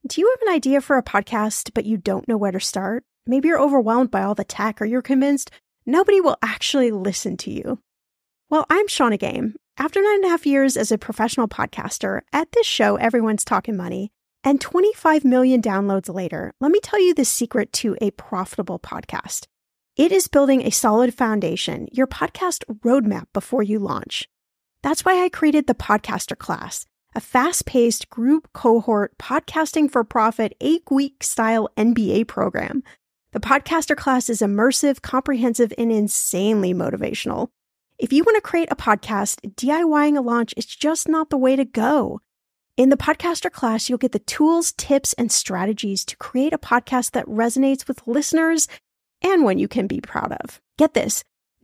Do you have an idea for a podcast, but you don't know where to start? Maybe you're overwhelmed by all the tech, or you're convinced nobody will actually listen to you. Well, I'm Shannah Game. After 9.5 years as a professional podcaster, at this show, everyone's talking money, and 25 million downloads later, let me tell you the secret to a profitable podcast. It is building a solid foundation, your podcast roadmap before you launch. That's why I created the Podcaster Class, a fast-paced group cohort podcasting for profit 8-week style MBA program. The Podcaster Class is immersive, comprehensive, and insanely motivational. If you want to create a podcast, DIYing a launch is just not the way to go. In the Podcaster Class, you'll get the tools, tips, and strategies to create a podcast that resonates with listeners and one you can be proud of. Get this,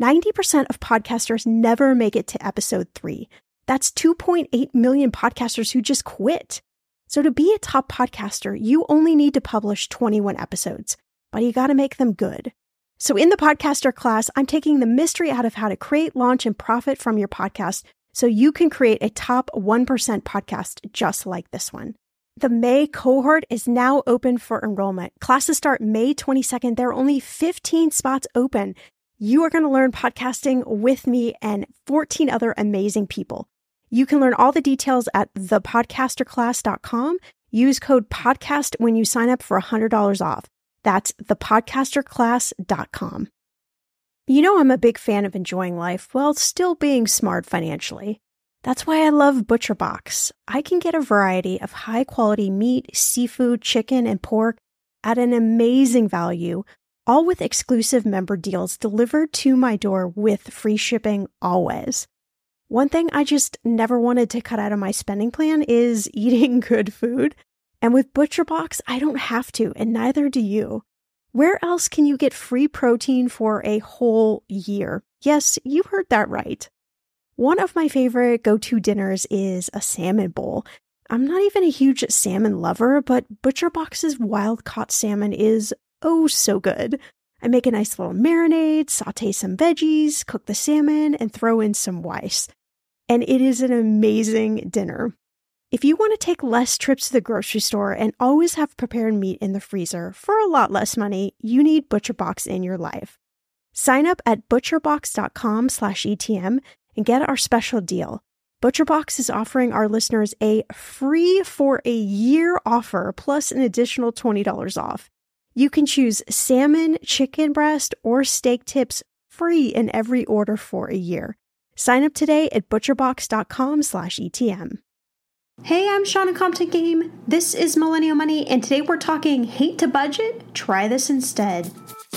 90% of podcasters never make it to episode 3. That's 2.8 million podcasters who just quit. So to be a top podcaster, you only need to publish 21 episodes, but you got to make them good. So in the Podcaster Class, I'm taking the mystery out of how to create, launch, and profit from your podcast so you can create a top 1% podcast just like this one. The May cohort is now open for enrollment. Classes start May 22nd. There are only 15 spots open. You are going to learn podcasting with me and 14 other amazing people. You can learn all the details at thepodcasterclass.com. Use code PODCAST when you sign up for $100 off. That's thepodcasterclass.com. You know I'm a big fan of enjoying life while still being smart financially. That's why I love ButcherBox. I can get a variety of high-quality meat, seafood, chicken, and pork at an amazing value, all with exclusive member deals delivered to my door with free shipping always. One thing I just never wanted to cut out of my spending plan is eating good food. And with ButcherBox, I don't have to, and neither do you. Where else can you get free protein for a whole year? Yes, you heard that right. One of my favorite go-to dinners is a salmon bowl. I'm not even a huge salmon lover, but ButcherBox's wild-caught salmon is oh so good. I make a nice little marinade, saute some veggies, cook the salmon, and throw in some rice. And it is an amazing dinner. If you want to take less trips to the grocery store and always have prepared meat in the freezer for a lot less money, you need ButcherBox in your life. Sign up at butcherbox.com/ETM and get our special deal. ButcherBox is offering our listeners a free for a year offer plus an additional $20 off. You can choose salmon, chicken breast, or steak tips free in every order for a year. Sign up today at butcherbox.com/ETM. Hey, I'm Shannah Compton Game. This is Millennial Money, and today we're talking hate to budget? Try this instead.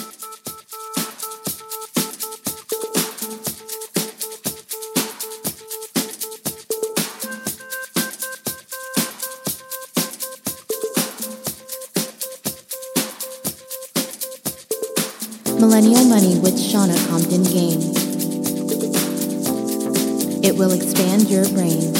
Millennial Money with Shannah Compton Game. It will expand your brain.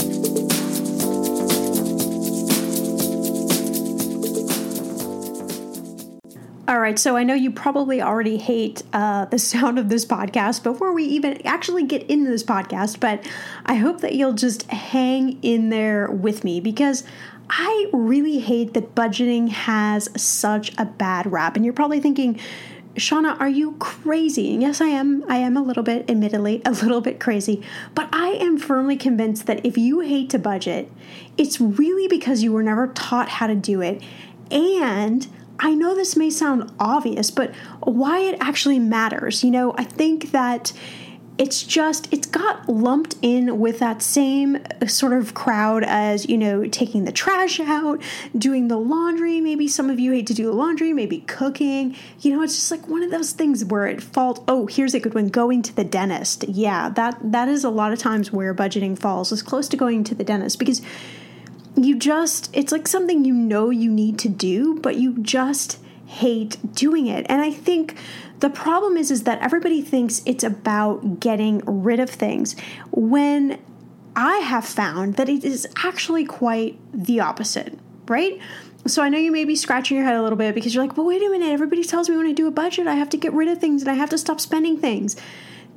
All right, so I know you probably already hate the sound of this podcast before we even actually get into this podcast, but I hope that you'll just hang in there with me because I really hate that budgeting has such a bad rap. And you're probably thinking, Shannah, are you crazy? And yes, I am. I am a little bit, admittedly, a little bit crazy. But I am firmly convinced that if you hate to budget, it's really because you were never taught how to do it. And I know this may sound obvious, but why it actually matters. You know, I think that it's got lumped in with that same sort of crowd as, you know, taking the trash out, doing the laundry. Maybe some of you hate to do the laundry, maybe cooking. You know, it's just like one of those things where it falls. Oh, here's a good one, going to the dentist. Yeah, that is a lot of times where budgeting falls, is close to going to the dentist, because it's like something you know you need to do, but you just hate doing it. And I think the problem is that everybody thinks it's about getting rid of things, when I have found that it is actually quite the opposite, right? So I know you may be scratching your head a little bit because you're like, but wait a minute, everybody tells me when I do a budget, I have to get rid of things and I have to stop spending things.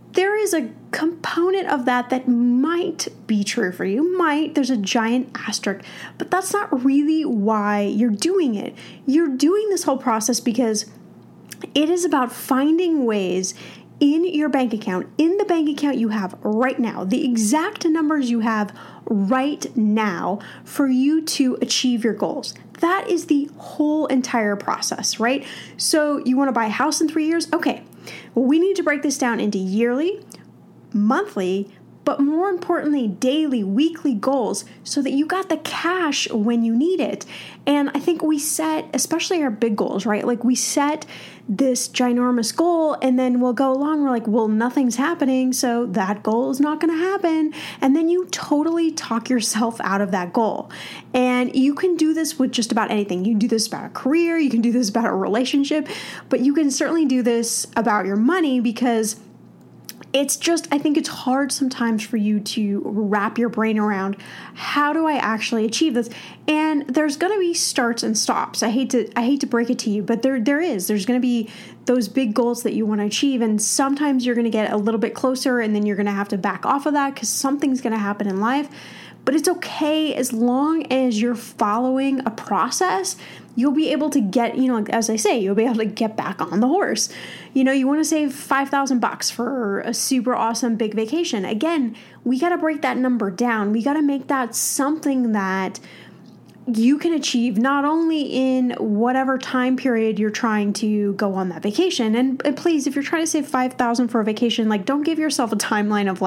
there is a component of that might be true for you. There's a giant asterisk, but that's not really why you're doing it. You're doing this whole process because it is about finding ways in your bank account, in the bank account you have right now, the exact numbers you have right now for you to achieve your goals. That is the whole entire process, right? So you want to buy a house in 3 years? Okay, well, we need to break this down into yearly, monthly, but more importantly, daily, weekly goals so that you got the cash when you need it. And I think we set, especially our big goals, right? Like we set this ginormous goal and then we'll go along. We're like, well, nothing's happening, so that goal is not going to happen. And then you totally talk yourself out of that goal. And you can do this with just about anything. You can do this about a career, you can do this about a relationship, but you can certainly do this about your money because it's just, I think it's hard sometimes for you to wrap your brain around how do I actually achieve this? And there's going to be starts and stops. I hate to break it to you, but there's going to be those big goals that you want to achieve. And sometimes you're going to get a little bit closer and then you're going to have to back off of that because something's going to happen in life. But it's okay as long as you're following a process. You'll be able to get, as I say, you'll be able to get back on the horse. You want to save $5,000 for a super awesome big vacation. Again, we got to break that number down. We got to make that something that you can achieve not only in whatever time period you're trying to go on that vacation. And please, if you're trying to save $5,000 for a vacation, don't give yourself a timeline of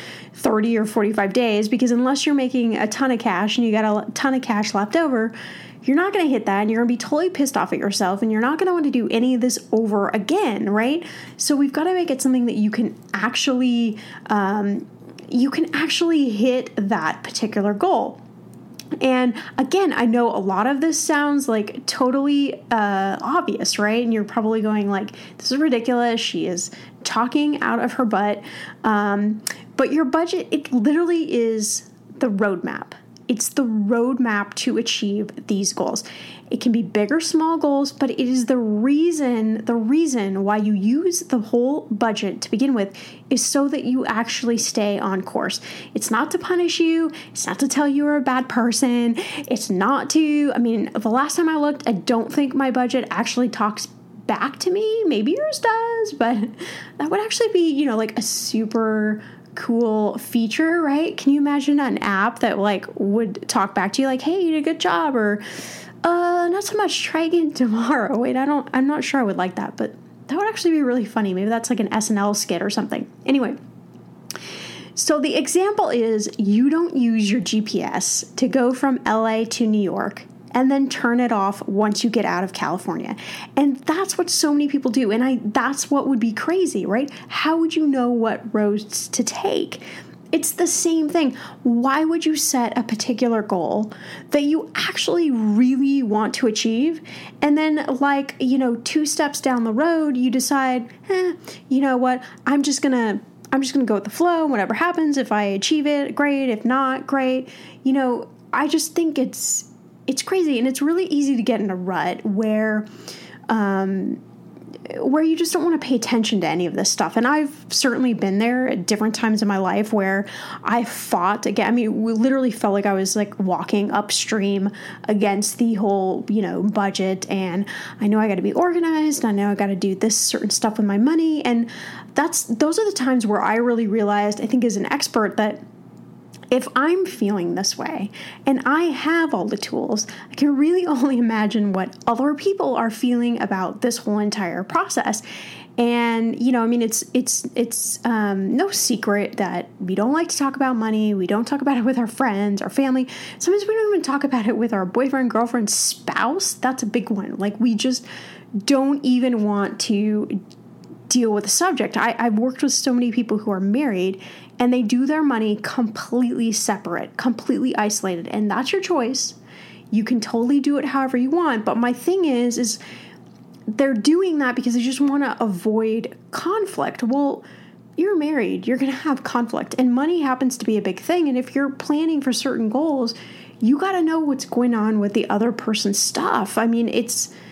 30 or 45 days, because unless you're making a ton of cash and you got a ton of cash left over, you're not going to hit that and you're going to be totally pissed off at yourself and you're not going to want to do any of this over again, right? So we've got to make it something that you can actually hit that particular goal. And again, I know a lot of this sounds totally obvious, right? And you're probably going this is ridiculous. She is talking out of her butt. But your budget, it literally is the roadmap. It's the roadmap to achieve these goals. It can be big or small goals, but it is the reason why you use the whole budget to begin with is so that you actually stay on course. It's not to punish you. It's not to tell you you're a bad person. It's not to, the last time I looked, I don't think my budget actually talks back to me. Maybe yours does, but that would actually be, a super cool feature, right? Can you imagine an app that would talk back to you hey, you did a good job, or not so much, try again tomorrow. Wait, I'm not sure I would like that, but that would actually be really funny. Maybe that's an SNL skit or something. Anyway, so the example is you don't use your GPS to go from LA to New York and then turn it off once you get out of California. And that's what so many people do. And that's what would be crazy, right? How would you know what roads to take? It's the same thing. Why would you set a particular goal that you actually really want to achieve? And then 2 steps down the road, you decide, you know what? I'm just going to go with the flow. Whatever happens, if I achieve it, great. If not, great. I just think it's crazy, and it's really easy to get in a rut where you just don't want to pay attention to any of this stuff. And I've certainly been there at different times in my life where I fought again. We literally felt like I was walking upstream against the whole, budget. And I know I got to be organized. I know I got to do this certain stuff with my money. And those are the times where I really realized, I think as an expert, that if I'm feeling this way and I have all the tools, I can really only imagine what other people are feeling about this whole entire process. And, it's no secret that we don't like to talk about money. We don't talk about it with our friends, our family. Sometimes we don't even talk about it with our boyfriend, girlfriend, spouse. That's a big one. We just don't even want to deal with the subject. I've worked with so many people who are married and they do their money completely separate, completely isolated. And that's your choice. You can totally do it however you want. But my thing is they're doing that because they just want to avoid conflict. Well, you're married, you're going to have conflict, and money happens to be a big thing. And if you're planning for certain goals, you got to know what's going on with the other person's stuff.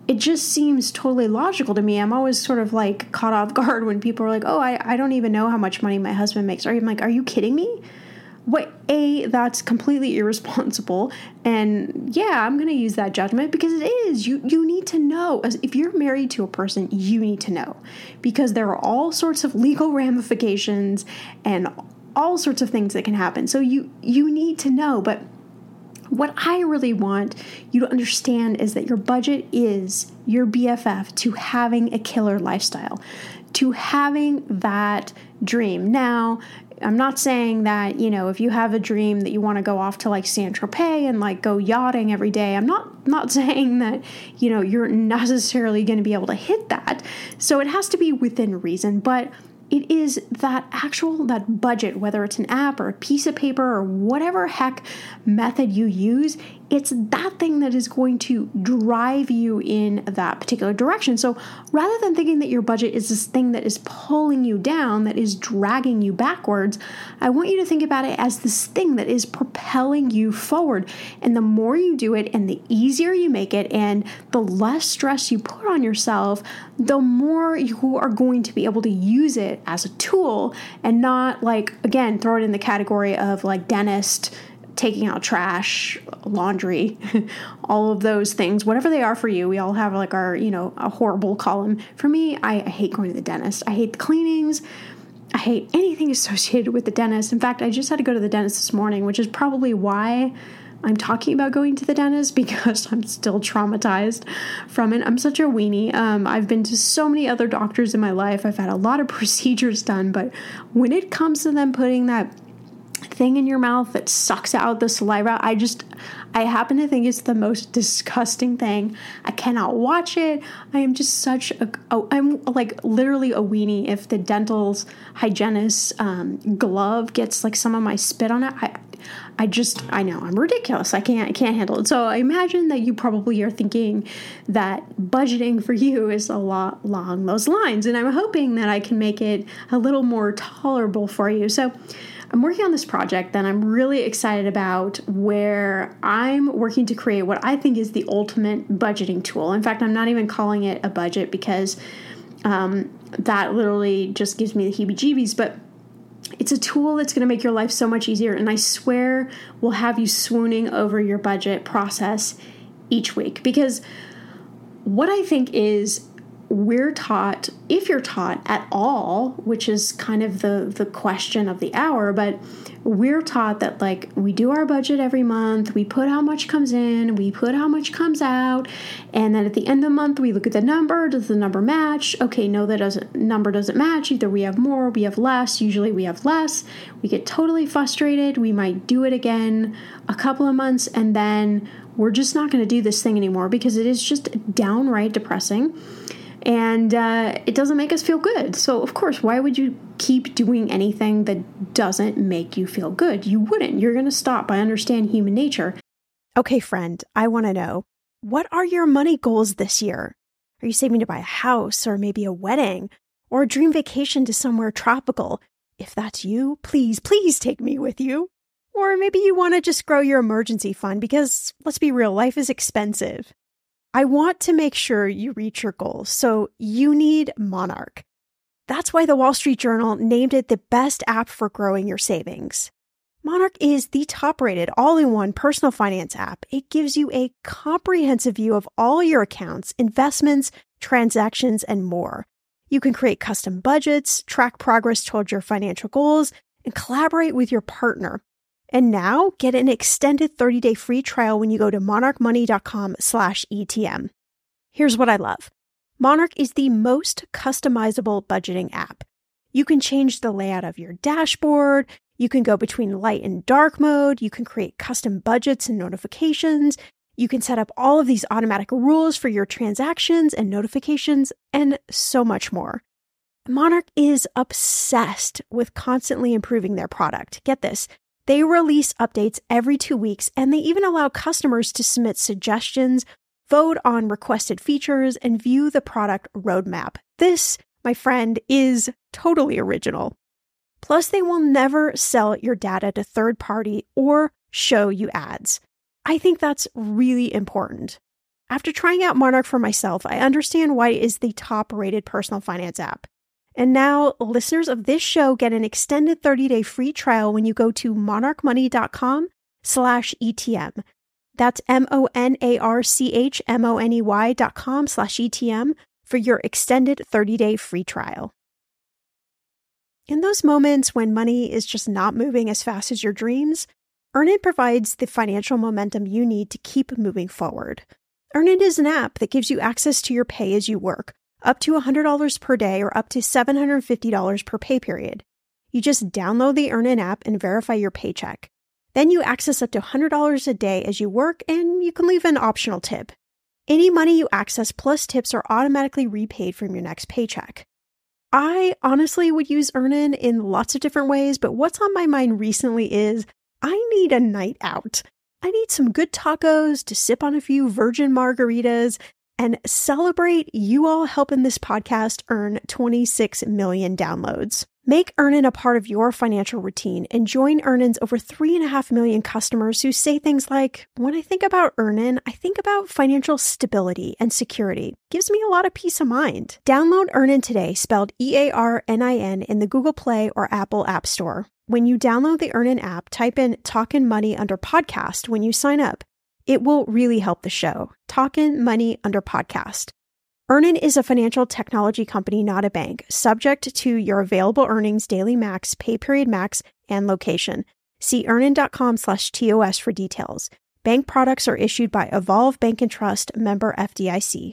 it just seems totally logical to me. I'm always sort of like caught off guard when people are like, oh, I don't even know how much money my husband makes. I'm like, are you kidding me? What, that's completely irresponsible. And yeah, I'm going to use that judgment because it is. You need to know. If you're married to a person, you need to know, because there are all sorts of legal ramifications and all sorts of things that can happen. So you need to know. But what I really want you to understand is that your budget is your BFF to having a killer lifestyle, to having that dream. Now, I'm not saying that, if you have a dream that you want to go off to like Saint-Tropez and like go yachting every day, I'm not saying that, you're necessarily going to be able to hit that. So it has to be within reason, but it is that budget, whether it's an app or a piece of paper or whatever heck method you use, it's that thing that is going to drive you in that particular direction. So rather than thinking that your budget is this thing that is pulling you down, that is dragging you backwards, I want you to think about it as this thing that is propelling you forward. And the more you do it and the easier you make it and the less stress you put on yourself, the more you are going to be able to use it as a tool and not like, again, throw it in the category of like dentist, taking out trash, laundry, all of those things, whatever they are for you. We all have like our, a horrible column. For me, I hate going to the dentist. I hate the cleanings. I hate anything associated with the dentist. In fact, I just had to go to the dentist this morning, which is probably why I'm talking about going to the dentist, because I'm still traumatized from it. I'm such a weenie. I've been to so many other doctors in my life. I've had a lot of procedures done, but when it comes to them putting that thing in your mouth that sucks out the saliva, I happen to think it's the most disgusting thing. I cannot watch it. I am just I'm like literally a weenie. If the dental hygienist's glove gets like some of my spit on it, I know I'm ridiculous. I can't handle it. So I imagine that you probably are thinking that budgeting for you is a lot along those lines. And I'm hoping that I can make it a little more tolerable for you. So I'm working on this project that I'm really excited about, where I'm working to create what I think is the ultimate budgeting tool. In fact, I'm not even calling it a budget because that literally just gives me the heebie-jeebies, but it's a tool that's going to make your life so much easier, and I swear will have you swooning over your budget process each week. Because what I think is we're taught, if you're taught at all, which is kind of the question of the hour, but we're taught that like we do our budget every month, we put how much comes in, we put how much comes out, and then at the end of the month we look at the number. Does the number match? Okay, no, number doesn't match. Either we have more, we have less. Usually we have less. We get totally frustrated. We might do it again a couple of months, and then we're just not going to do this thing anymore because it is just downright depressing. And it doesn't make us feel good. So, of course, why would you keep doing anything that doesn't make you feel good? You wouldn't. You're going to stop. I understand human nature. Okay, friend, I want to know, what are your money goals this year? Are you saving to buy a house, or maybe a wedding, or a dream vacation to somewhere tropical? If that's you, please take me with you. Or maybe you want to just grow your emergency fund because, let's be real, life is expensive. I want to make sure you reach your goals, so you need Monarch. That's why the Wall Street Journal named it the best app for growing your savings. Monarch is the top-rated all-in-one personal finance app. It gives you a comprehensive view of all your accounts, investments, transactions, and more. You can create custom budgets, track progress towards your financial goals, and collaborate with your partner. And now, get an extended 30-day free trial when you go to monarchmoney.com/ETM. Here's what I love. Monarch is the most customizable budgeting app. You can change the layout of your dashboard. You can go between light and dark mode. You can create custom budgets and notifications. You can set up all of these automatic rules for your transactions and notifications, and so much more. Monarch is obsessed with constantly improving their product. Get this. They release updates every 2 weeks, and they even allow customers to submit suggestions, vote on requested features, and view the product roadmap. This, my friend, is totally original. Plus, they will never sell your data to third party or show you ads. I think that's really important. After trying out Monarch for myself, I understand why it is the top-rated personal finance app. And now, listeners of this show get an extended 30-day free trial when you go to monarchmoney.com/ETM. That's monarchmoney.com/ETM for your extended 30-day free trial. In those moments when money is just not moving as fast as your dreams, Earnin provides the financial momentum you need to keep moving forward. Earnin is an app that gives you access to your pay as you work, up to $100 per day or up to $750 per pay period. You just download the Earnin app and verify your paycheck. Then you access up to $100 a day as you work, and you can leave an optional tip. Any money you access plus tips are automatically repaid from your next paycheck. I honestly would use Earnin in lots of different ways, but what's on my mind recently is I need a night out. I need some good tacos to sip on a few virgin margaritas and celebrate you all helping this podcast earn 26 million downloads. Make Earnin a part of your financial routine and join Earnin's over 3.5 million customers who say things like, when I think about Earnin, I think about financial stability and security. Gives me a lot of peace of mind. Download Earnin today, spelled EARNIN, in the Google Play or Apple App Store. When you download the Earnin app, type in Talkin' Money under podcast when you sign up. It will really help the show. Talkin' Money under podcast. Earnin is a financial technology company, not a bank, subject to your available earnings, daily max, pay period max, and location. See earnin.com/TOS for details. Bank products are issued by Evolve Bank and Trust, member FDIC.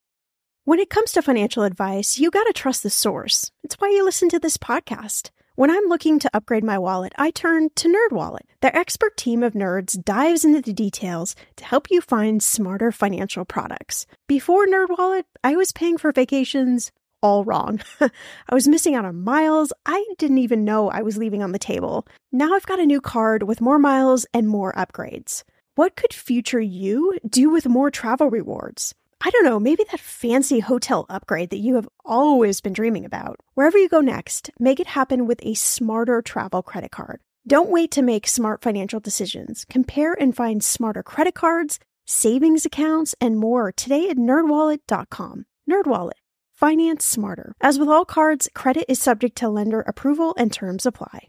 When it comes to financial advice, you gotta trust the source. It's why you listen to this podcast. When I'm looking to upgrade my wallet, I turn to NerdWallet. Their expert team of nerds dives into the details to help you find smarter financial products. Before NerdWallet, I was paying for vacations all wrong. I was missing out on miles I didn't even know I was leaving on the table. Now I've got a new card with more miles and more upgrades. What could future you do with more travel rewards? I don't know, maybe that fancy hotel upgrade that you have always been dreaming about. Wherever you go next, make it happen with a smarter travel credit card. Don't wait to make smart financial decisions. Compare and find smarter credit cards, savings accounts, and more today at nerdwallet.com. NerdWallet. Finance smarter. As with all cards, credit is subject to lender approval and terms apply.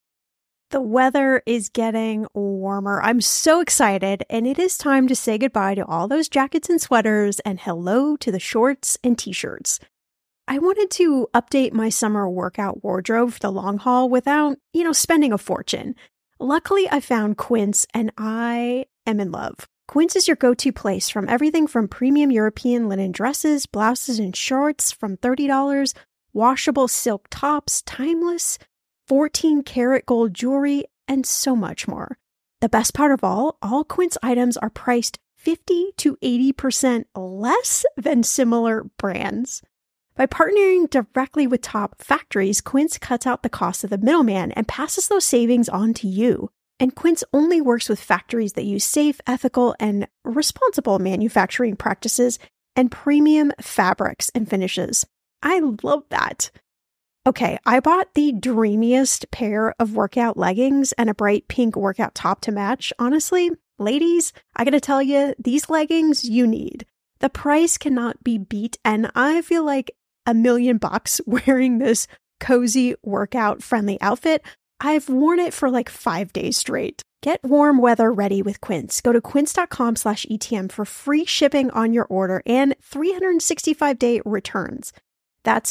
The weather is getting warmer. I'm so excited, and it is time to say goodbye to all those jackets and sweaters and hello to the shorts and t-shirts. I wanted to update my summer workout wardrobe for the long haul without, spending a fortune. Luckily, I found Quince, and I am in love. Quince is your go-to place from everything from premium European linen dresses, blouses, and shorts from $30, washable silk tops, timeless 14-karat gold jewelry, and so much more. The best part of all Quince items are priced 50 to 80% less than similar brands. By partnering directly with top factories, Quince cuts out the cost of the middleman and passes those savings on to you. And Quince only works with factories that use safe, ethical, and responsible manufacturing practices and premium fabrics and finishes. I love that. Okay, I bought the dreamiest pair of workout leggings and a bright pink workout top to match. Honestly, ladies, I gotta tell you, these leggings you need. The price cannot be beat, and I feel like $1 million wearing this cozy workout-friendly outfit. I've worn it for like 5 days straight. Get warm weather ready with Quince. Go to quince.com/ETM for free shipping on your order and 365-day returns. That's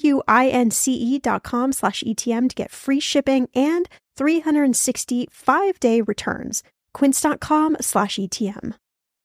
QUINCE.com/ETM to get free shipping and 365-day returns. Quince.com/ETM.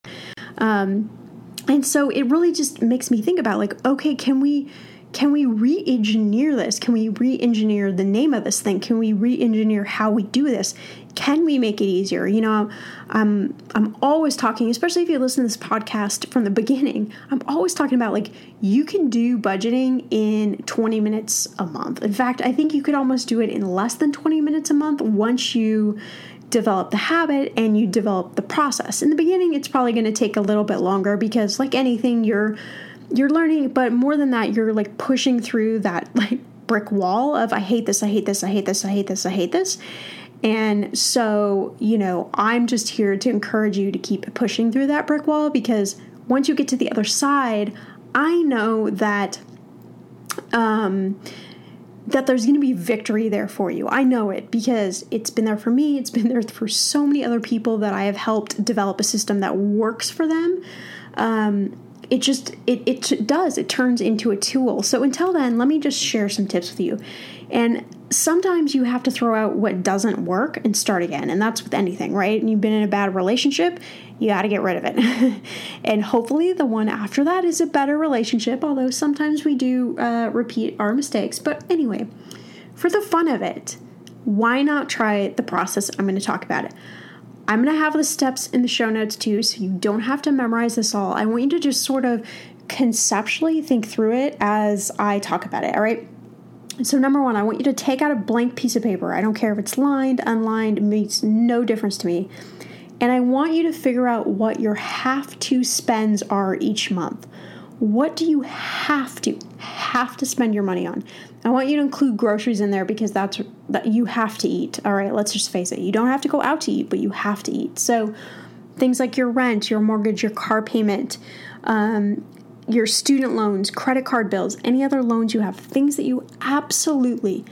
And so it really just makes me think about okay, can we re-engineer this? Can we re-engineer the name of this thing? Can we re-engineer how we do this? Can we make it easier? I'm always talking, especially if you listen to this podcast from the beginning, I'm always talking about you can do budgeting in 20 minutes a month. In fact, I think you could almost do it in less than 20 minutes a month once you develop the habit and you develop the process. In the beginning, it's probably going to take a little bit longer because like anything, you're learning, but more than that, you're pushing through that brick wall of I hate this, I hate this, I hate this, I hate this, I hate this. And so, I'm just here to encourage you to keep pushing through that brick wall because once you get to the other side, I know that that there's going to be victory there for you. I know it because it's been there for me. It's been there for so many other people that I have helped develop a system that works for them. It turns into a tool. So until then, let me just share some tips with you. And sometimes you have to throw out what doesn't work and start again. And that's with anything, right? And you've been in a bad relationship, you got to get rid of it. And hopefully the one after that is a better relationship, although sometimes we do repeat our mistakes. But anyway, for the fun of it, why not try the process? I'm going to talk about it. I'm going to have the steps in the show notes too, so you don't have to memorize this all. I want you to just sort of conceptually think through it as I talk about it, all right? So number one, I want you to take out a blank piece of paper. I don't care if it's lined, unlined, it makes no difference to me. And I want you to figure out what your have to spends are each month. What do you have to spend your money on? I want you to include groceries in there because that you have to eat. All right, let's just face it. You don't have to go out to eat, but you have to eat. So things like your rent, your mortgage, your car payment, your student loans, credit card bills, any other loans you have, things that you absolutely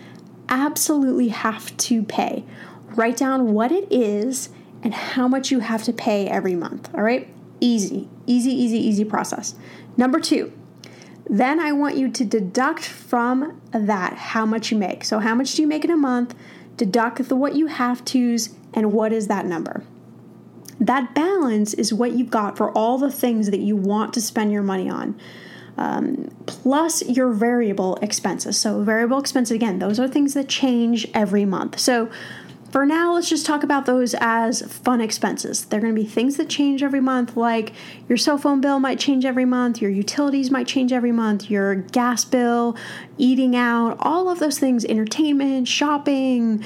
have to pay. Write down what it is and how much you have to pay every month. All right? Easy process. Number two, then I want you to deduct from that how much you make. So how much do you make in a month? Deduct what you have to's, and what is that number? That balance is what you've got for all the things that you want to spend your money on, plus your variable expenses. So variable expenses, again, those are things that change every month. So for now, let's just talk about those as fun expenses. They're going to be things that change every month, like your cell phone bill might change every month, your utilities might change every month, your gas bill, eating out, all of those things, entertainment, shopping,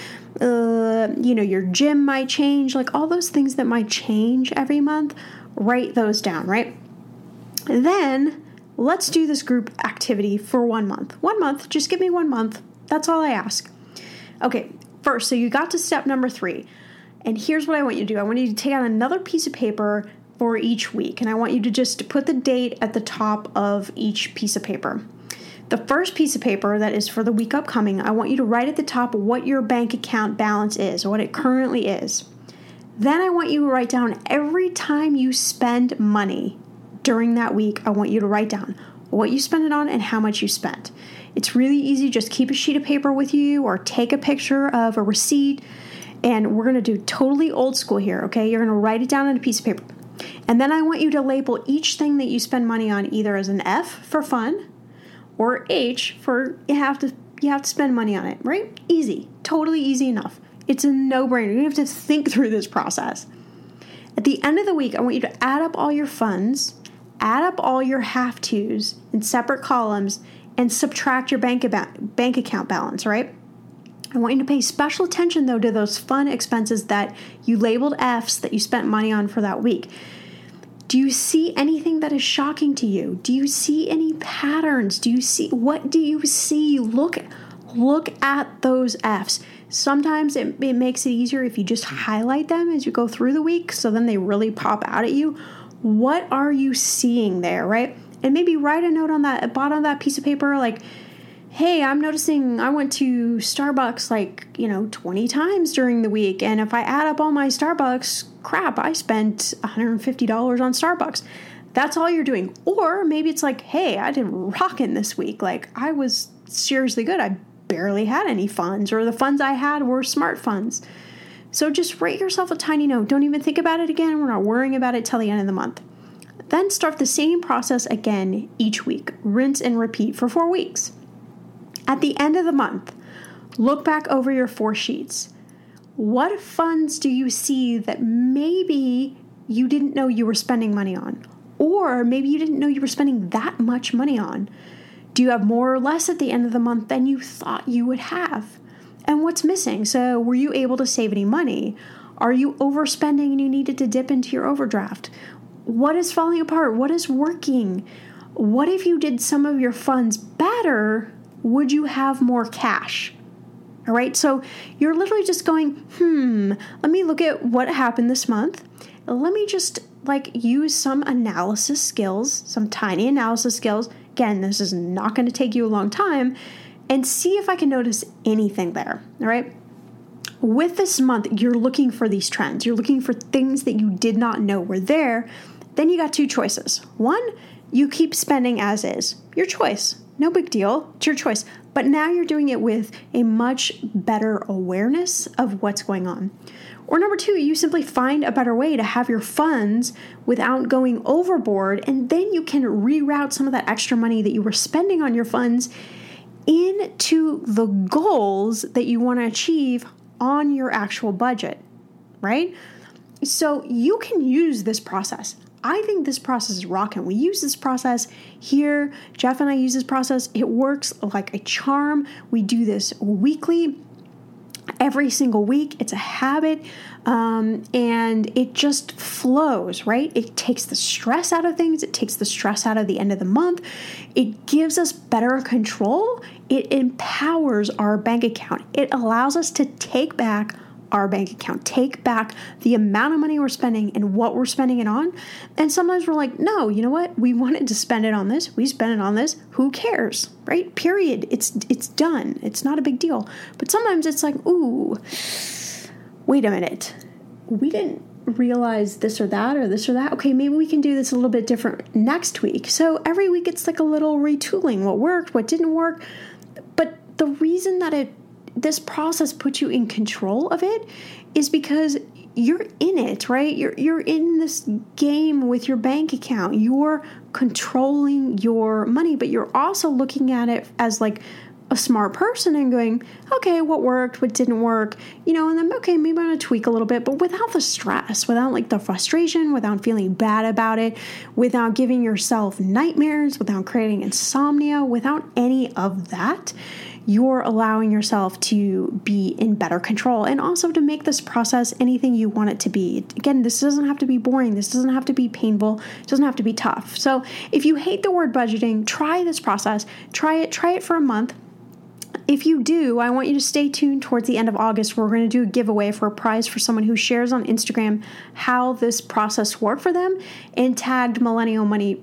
your gym might change, like all those things that might change every month. Write those down, right? And then let's do this group activity for 1 month. 1 month, just give me 1 month. That's all I ask. Okay. First, so you got to step number 3, and here's what I want you to do. I want you to take out another piece of paper for each week, and I want you to just put the date at the top of each piece of paper. The first piece of paper that is for the week upcoming, I want you to write at the top what your bank account balance is, or what it currently is. Then I want you to write down every time you spend money during that week. I want you to write down what you spend it on and how much you spent. It's really easy. Just keep a sheet of paper with you or take a picture of a receipt. And we're going to do totally old school here, okay? You're going to write it down on a piece of paper. And then I want you to label each thing that you spend money on either as an F for fun or H for you have to spend money on it, right? Easy. Totally easy enough. It's a no-brainer. You don't have to think through this process. At the end of the week, I want you to add up all your funds, add up all your have-tos in separate columns, and subtract your bank account balance, right? I want you to pay special attention, though, to those fun expenses that you labeled Fs that you spent money on for that week. Do you see anything that is shocking to you? Do you see any patterns? What do you see? Look at those Fs. Sometimes it makes it easier if you just highlight them as you go through the week, so then they really pop out at you. What are you seeing there, right? And maybe write a note on that at bottom of that piece of paper, like, hey, I'm noticing I went to Starbucks 20 times during the week. And if I add up all my Starbucks, crap, I spent $150 on Starbucks. That's all you're doing. Or maybe it's like, hey, I did rockin' this week. Like, I was seriously good. I barely had any funds, or the funds I had were smart funds. So just write yourself a tiny note. Don't even think about it again. We're not worrying about it till the end of the month. Then start the same process again each week. Rinse and repeat for 4 weeks. At the end of the month, look back over your 4 sheets. What funds do you see that maybe you didn't know you were spending money on? Or maybe you didn't know you were spending that much money on? Do you have more or less at the end of the month than you thought you would have? And what's missing? So were you able to save any money? Are you overspending and you needed to dip into your overdraft? What is falling apart? What is working? What if you did some of your funds better? Would you have more cash? All right, so you're literally just going, let me look at what happened this month. Let me just like use some analysis skills, some tiny analysis skills. Again, this is not going to take you a long time, and see if I can notice anything there. All right. With this month, you're looking for these trends. You're looking for things that you did not know were there. Then you got two choices. One, you keep spending as is. Your choice. No big deal. It's your choice. But now you're doing it with a much better awareness of what's going on. Or number two, you simply find a better way to have your funds without going overboard, and then you can reroute some of that extra money that you were spending on your funds into the goals that you want to achieve on your actual budget, right? So you can use this process. I think this process is rocking. We use this process here. Jeff and I use this process. It works like a charm. We do this weekly, every single week. It's a habit, and it just flows, right? It takes the stress out of things. It takes the stress out of the end of the month. It gives us better control. It empowers our bank account. It allows us to take back our bank account, take back the amount of money we're spending and what we're spending it on. And sometimes we're like, no, you know what? We wanted to spend it on this. We spent it on this. Who cares, right? Period. It's done. It's not a big deal. But sometimes it's like, ooh, wait a minute. We didn't realize this or that or this or that. Okay, maybe we can do this a little bit different next week. So every week it's like a little retooling. What worked, what didn't work. But the reason that this process puts you in control of it is because you're in it, right? You're in this game with your bank account. You're controlling your money, but you're also looking at it as like a smart person and going, okay, what worked, what didn't work, and then, okay, maybe I'm going to tweak a little bit, but without the stress, without like the frustration, without feeling bad about it, without giving yourself nightmares, without creating insomnia, without any of that. You're allowing yourself to be in better control and also to make this process anything you want it to be. Again, this doesn't have to be boring. This doesn't have to be painful. It doesn't have to be tough. So if you hate the word budgeting, try this process. Try it for a month. If you do, I want you to stay tuned towards the end of August. We're going to do a giveaway for a prize for someone who shares on Instagram how this process worked for them and tagged Millennial Money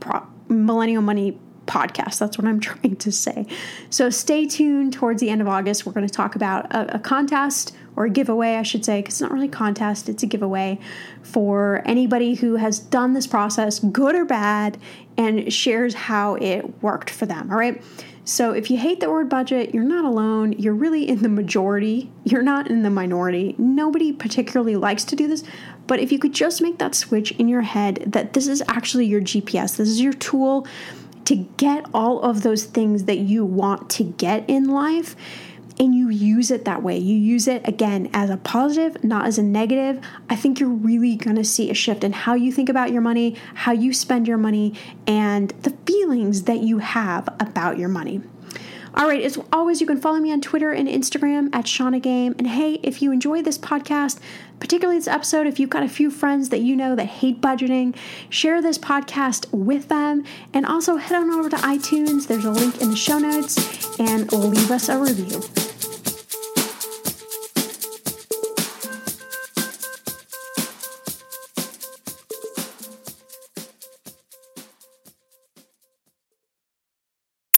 Podcast. That's what I'm trying to say. So stay tuned towards the end of August. We're going to talk about a contest, or a giveaway, I should say, because it's not really a contest, it's a giveaway for anybody who has done this process, good or bad, and shares how it worked for them. All right. So if you hate the word budget, you're not alone. You're really in the majority. You're not in the minority. Nobody particularly likes to do this. But if you could just make that switch in your head that this is actually your GPS, this is your tool to get all of those things that you want to get in life, and you use it that way. You use it, again, as a positive, not as a negative. I think you're really going to see a shift in how you think about your money, how you spend your money, and the feelings that you have about your money. All right, as always, you can follow me on Twitter and Instagram at Shauna Game. And hey, if you enjoy this podcast, particularly this episode, if you've got a few friends that you know that hate budgeting, share this podcast with them. And also head on over to iTunes. There's a link in the show notes, and leave us a review.